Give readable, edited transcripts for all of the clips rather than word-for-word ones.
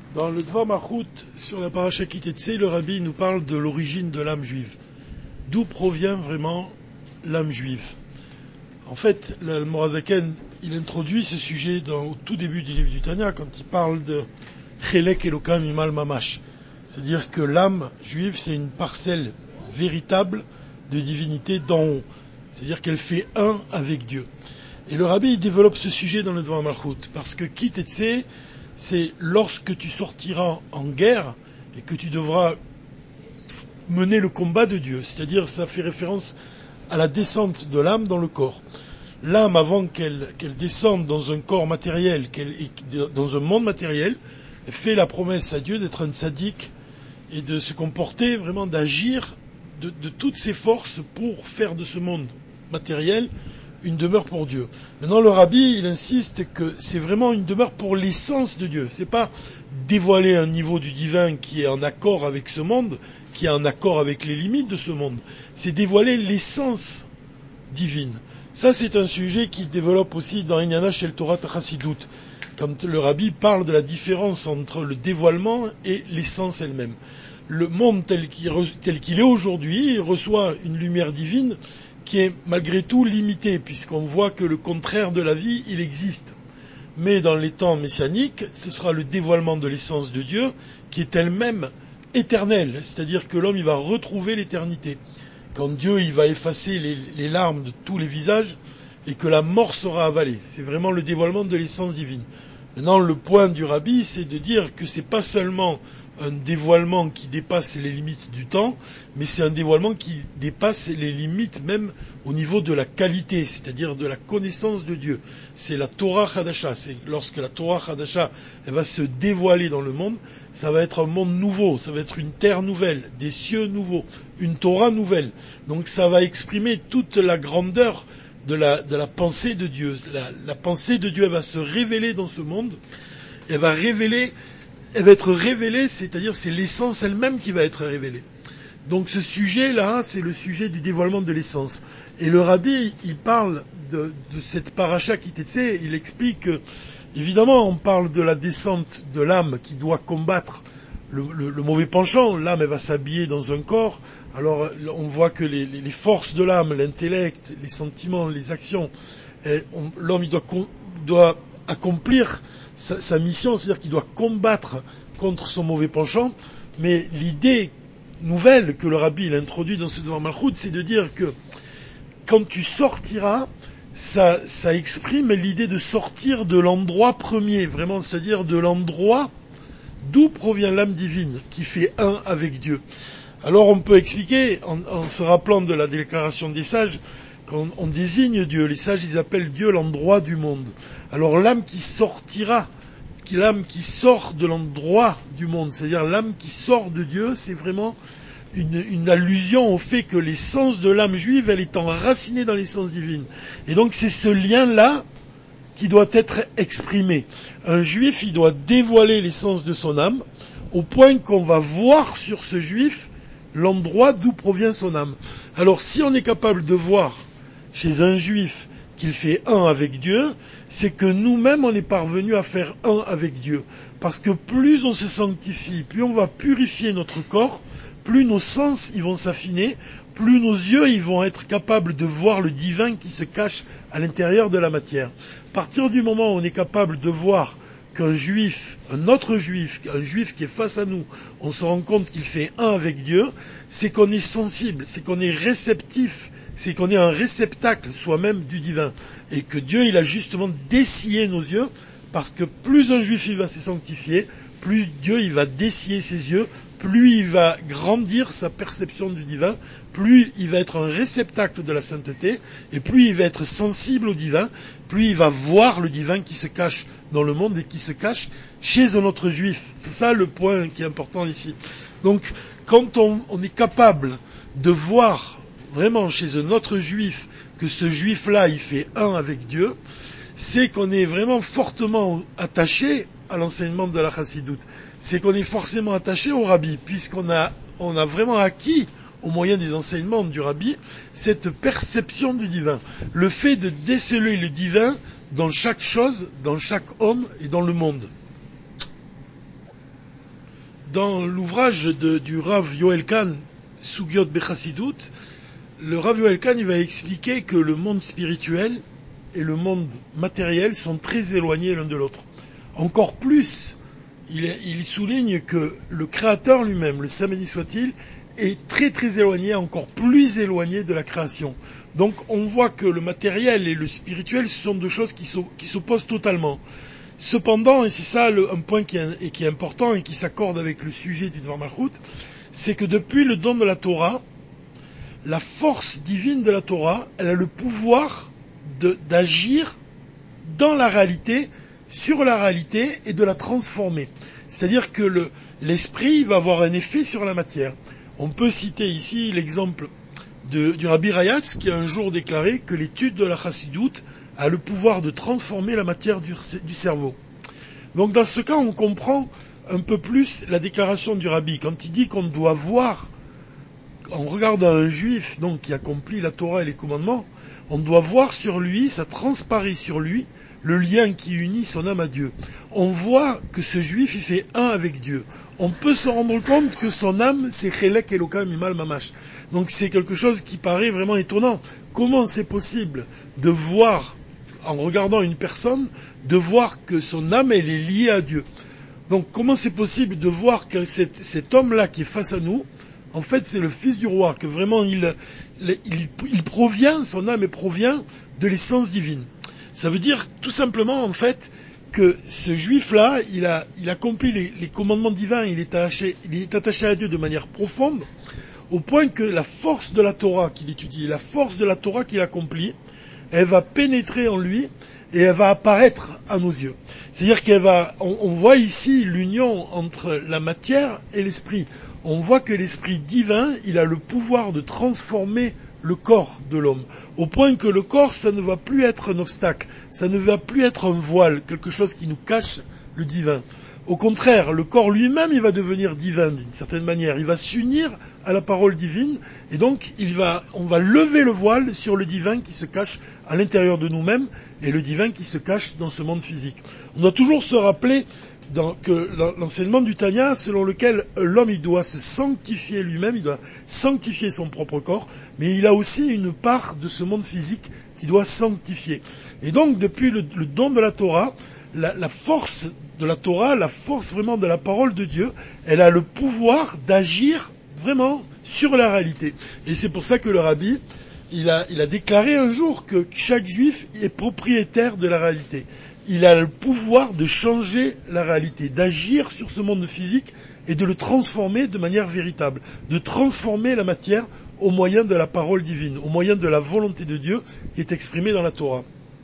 Dans le Dvar Malchut, sur la paracha Kitetsé, le Rabbi nous parle de l'origine de l'âme juive. D'où provient vraiment l'âme juive? En fait, le Morazaken, il introduit ce sujet au tout début du livre du Tanya, quand il parle de Chelek Elokam Imal Mamash. C'est-à-dire que l'âme juive, c'est une parcelle véritable de divinité d'en haut. C'est-à-dire qu'elle fait un avec Dieu. Et le Rabbi, il développe ce sujet dans le Dvar Malchut, parce que Kitetsé, c'est lorsque tu sortiras en guerre et que tu devras mener le combat de Dieu. C'est-à-dire, ça fait référence à la descente de l'âme dans le corps. L'âme, avant qu'elle descende dans un corps matériel, dans un monde matériel, fait la promesse à Dieu d'être un tzaddik et de se comporter vraiment, d'agir de toutes ses forces pour faire de ce monde matériel une demeure pour Dieu. Maintenant, le Rabbi, il insiste que c'est vraiment une demeure pour l'essence de Dieu. C'est pas dévoiler un niveau du divin qui est en accord avec ce monde, qui est en accord avec les limites de ce monde. C'est dévoiler l'essence divine. Ça, c'est un sujet qu'il développe aussi dans Inyana Shel Torah Chassidut, quand le Rabbi parle de la différence entre le dévoilement et l'essence elle-même. Le monde tel qu'il est aujourd'hui, il reçoit une lumière divine qui est malgré tout limité, puisqu'on voit que le contraire de la vie, il existe. Mais dans les temps messianiques, ce sera le dévoilement de l'essence de Dieu, qui est elle-même éternelle, c'est-à-dire que l'homme il va retrouver l'éternité. Quand Dieu il va effacer les larmes de tous les visages, et que la mort sera avalée. C'est vraiment le dévoilement de l'essence divine. Maintenant, le point du Rabbi, c'est de dire que c'est pas seulement un dévoilement qui dépasse les limites du temps, mais c'est un dévoilement qui dépasse les limites même au niveau de la qualité, c'est-à-dire de la connaissance de Dieu. C'est la Torah Chadasha. C'est lorsque la Torah Chadasha elle va se dévoiler dans le monde, ça va être un monde nouveau, ça va être une terre nouvelle, des cieux nouveaux, une Torah nouvelle. Donc ça va exprimer toute la grandeur de la pensée de Dieu. La pensée de Dieu elle va se révéler dans ce monde, elle va être révélée, c'est-à-dire c'est l'essence elle-même qui va être révélée. Donc ce sujet-là, c'est le sujet du dévoilement de l'essence. Et le Rabbi, il parle de cette paracha Kitetsé, il explique que, évidemment, on parle de la descente de l'âme qui doit combattre le mauvais penchant. L'âme, elle va s'habiller dans un corps. Alors, on voit que les forces de l'âme, l'intellect, les sentiments, les actions, l'homme, il doit accomplir sa mission, c'est-à-dire qu'il doit combattre contre son mauvais penchant. Mais l'idée nouvelle que le Rabbi il introduit dans ce Dvar Malchut, c'est de dire que quand tu sortiras, ça exprime l'idée de sortir de l'endroit premier, vraiment, c'est-à-dire de l'endroit d'où provient l'âme divine, qui fait un avec Dieu. Alors on peut expliquer, en se rappelant de la déclaration des sages, qu'on désigne Dieu. Les sages, ils appellent Dieu l'endroit du monde. Alors l'âme qui sortira, l'âme qui sort de l'endroit du monde, c'est-à-dire l'âme qui sort de Dieu, c'est vraiment une allusion au fait que l'essence de l'âme juive, elle est enracinée dans l'essence divine. Et donc c'est ce lien-là qui doit être exprimé. Un juif, il doit dévoiler l'essence de son âme, au point qu'on va voir sur ce juif l'endroit d'où provient son âme. Alors si on est capable de voir chez un juif qu'il fait un avec Dieu, c'est que nous-mêmes on est parvenus à faire un avec Dieu. Parce que plus on se sanctifie, plus on va purifier notre corps, plus nos sens ils vont s'affiner, plus nos yeux ils vont être capables de voir le divin qui se cache à l'intérieur de la matière. À partir du moment où on est capable de voir qu'un juif, un autre juif, un juif qui est face à nous, on se rend compte qu'il fait un avec Dieu, c'est qu'on est sensible, c'est qu'on est réceptif, c'est qu'on est un réceptacle soi-même du divin. Et que Dieu, il a justement dessillé nos yeux, parce que plus un juif il va se sanctifier, plus Dieu il va dessiller ses yeux, plus il va grandir sa perception du divin, plus il va être un réceptacle de la sainteté, et plus il va être sensible au divin, plus il va voir le divin qui se cache dans le monde et qui se cache chez un autre juif. C'est ça le point qui est important ici. Donc, quand on est capable de voir vraiment chez un autre juif que ce juif-là, il fait un avec Dieu, c'est qu'on est vraiment fortement attaché à l'enseignement de la Chassidut. C'est qu'on est forcément attaché au Rabbi, puisqu'on a vraiment acquis, au moyen des enseignements du Rabbi, cette perception du divin. Le fait de déceler le divin dans chaque chose, dans chaque homme et dans le monde. Dans l'ouvrage du Rav Yoel Kahn, Sugyot Bechassidut, le Rav Yoel Kahn il va expliquer que le monde spirituel et le monde matériel sont très éloignés l'un de l'autre. Encore plus, il souligne que le Créateur lui-même, le Saint béni soit-il, est très très éloigné, encore plus éloigné de la création. Donc on voit que le matériel et le spirituel ce sont deux choses qui s'opposent totalement. Cependant, et c'est ça un point qui est important et qui s'accorde avec le sujet du Dvar Malchut, c'est que depuis le don de la Torah, la force divine de la Torah, elle a le pouvoir d'agir dans la réalité, sur la réalité et de la transformer. C'est-à-dire que l'esprit va avoir un effet sur la matière. On peut citer ici l'exemple du Rabbi Rayatz qui a un jour déclaré que l'étude de la Chassidut a le pouvoir de transformer la matière du cerveau. Donc dans ce cas, on comprend un peu plus la déclaration du Rabbi quand il dit qu'on doit voir, en regardant un juif donc qui accomplit la Torah et les commandements, on doit voir sur lui, ça transparaît sur lui, le lien qui unit son âme à Dieu. On voit que ce juif, il fait un avec Dieu. On peut se rendre compte que son âme, c'est Chelek Elokam Imal Mamash. Donc c'est quelque chose qui paraît vraiment étonnant. Comment c'est possible de voir, en regardant une personne, de voir que son âme, elle est liée à Dieu? Donc comment c'est possible de voir que cet homme-là qui est face à nous, en fait c'est le fils du roi, que vraiment il provient, son âme provient de l'essence divine. Ça veut dire tout simplement en fait que ce juif-là, il accomplit les commandements divins, il est attaché à Dieu de manière profonde, au point que la force de la Torah qu'il étudie, la force de la Torah qu'il accomplit, elle va pénétrer en lui et elle va apparaître à nos yeux. C'est-à-dire on voit ici l'union entre la matière et l'esprit. On voit que l'esprit divin, il a le pouvoir de transformer le corps de l'homme, au point que le corps, ça ne va plus être un obstacle, ça ne va plus être un voile, quelque chose qui nous cache le divin. Au contraire, le corps lui-même, il va devenir divin d'une certaine manière, il va s'unir à la parole divine, et donc on va lever le voile sur le divin qui se cache à l'intérieur de nous-mêmes, et le divin qui se cache dans ce monde physique. On doit toujours se rappeler que l'enseignement du Tanya, selon lequel l'homme il doit se sanctifier lui-même, il doit sanctifier son propre corps, mais il a aussi une part de ce monde physique qui doit sanctifier. Et donc, depuis le don de la Torah, la force de la Torah, la force vraiment de la parole de Dieu, elle a le pouvoir d'agir vraiment sur la réalité. Et c'est pour ça que le Rabbi, il a déclaré un jour que chaque juif est propriétaire de la réalité. Il a le pouvoir de changer la réalité, d'agir sur ce monde physique et de le transformer de manière véritable, de transformer la matière au moyen de la parole divine, au moyen de la volonté de Dieu qui est exprimée dans la Torah.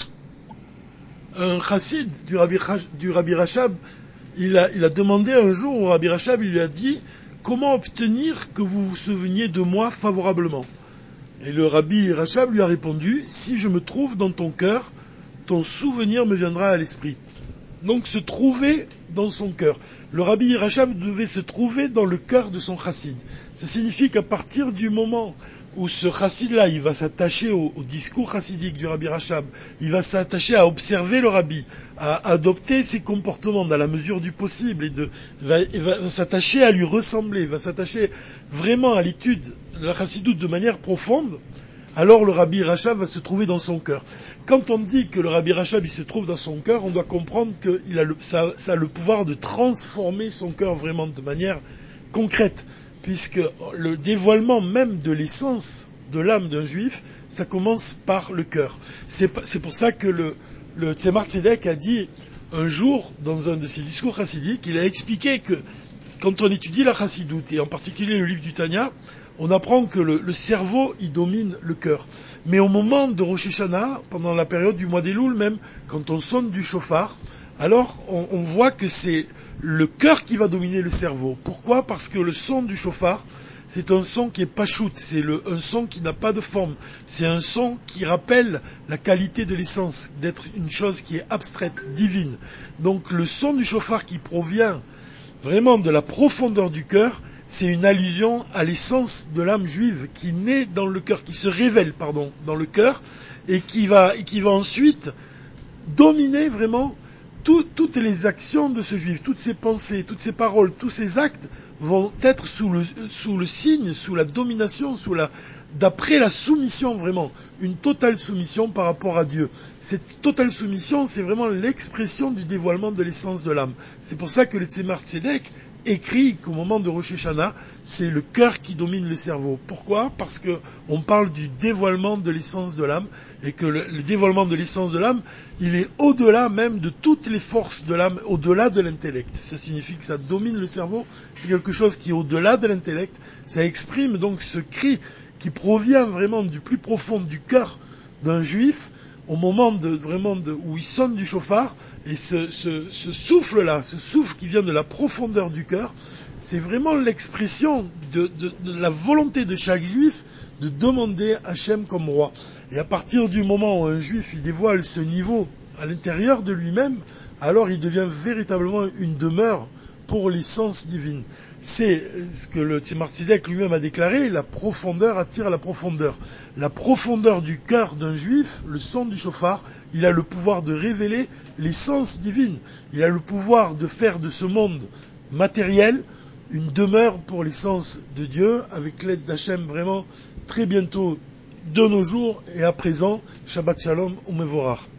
Un chassid du Rabbi Rachab, il a demandé un jour au Rabbi Rachab, il lui a dit « Comment obtenir que vous vous souveniez de moi favorablement ?» Et le Rabbi Rachab lui a répondu « Si je me trouve dans ton cœur, ton souvenir me viendra à l'esprit. » Donc se trouver dans son cœur. Le Rabbi Rachab devait se trouver dans le cœur de son chassid. Ça signifie qu'à partir du moment où ce chassid-là, il va s'attacher au discours chassidique du Rabbi Rachab, il va s'attacher à observer le Rabbi, à adopter ses comportements dans la mesure du possible, il va s'attacher à lui ressembler, il va s'attacher vraiment à l'étude de la chassidoute de manière profonde, alors le Rabbi Rachab va se trouver dans son cœur. Quand on dit que le Rabbi Rachab il se trouve dans son cœur, on doit comprendre que ça a le pouvoir de transformer son cœur vraiment de manière concrète, puisque le dévoilement même de l'essence de l'âme d'un juif, ça commence par le cœur. C'est pour ça que le Tzemar Tzedek a dit un jour, dans un de ses discours chassidiques, il a expliqué que quand on étudie la chassidoute, et en particulier le livre du Tanya, on apprend que le cerveau, il domine le cœur. Mais au moment de Rosh Hashanah, pendant la période du mois d'Elul même, quand on sonne du chauffard, alors on voit que c'est le cœur qui va dominer le cerveau. Pourquoi ? Parce que le son du chauffard, c'est un son qui est pachout, c'est un son qui n'a pas de forme. C'est un son qui rappelle la qualité de l'essence, d'être une chose qui est abstraite, divine. Donc le son du chauffard qui provient vraiment de la profondeur du cœur, c'est une allusion à l'essence de l'âme juive qui naît dans le cœur, qui se révèle, dans le cœur, et qui va ensuite dominer vraiment toutes les actions de ce juif, toutes ses pensées, toutes ses paroles, tous ses actes vont être sous le signe, sous la domination, d'après la soumission vraiment, une totale soumission par rapport à Dieu. Cette totale soumission, c'est vraiment l'expression du dévoilement de l'essence de l'âme. C'est pour ça que le Tzemar Tzedek écrit qu'au moment de Rosh Hashanah, c'est le cœur qui domine le cerveau. Pourquoi ? Parce que on parle du dévoilement de l'essence de l'âme, et que le dévoilement de l'essence de l'âme, il est au-delà même de toutes les forces de l'âme, au-delà de l'intellect. Ça signifie que ça domine le cerveau, c'est quelque chose qui est au-delà de l'intellect, ça exprime donc ce cri qui provient vraiment du plus profond du cœur d'un juif, au moment où il sonne du chauffard, et ce souffle-là, ce souffle qui vient de la profondeur du cœur, c'est vraiment l'expression de la volonté de chaque juif de demander Hachem comme roi. Et à partir du moment où un juif il dévoile ce niveau à l'intérieur de lui-même, alors il devient véritablement une demeure pour l'essence divine. C'est ce que le Tzemar Tzedek lui-même a déclaré, la profondeur attire la profondeur. La profondeur du cœur d'un juif, le son du chauffard, il a le pouvoir de révéler l'essence divine. Il a le pouvoir de faire de ce monde matériel une demeure pour l'essence de Dieu, avec l'aide d'Hachem vraiment très bientôt, de nos jours et à présent. Shabbat Shalom Umevorach.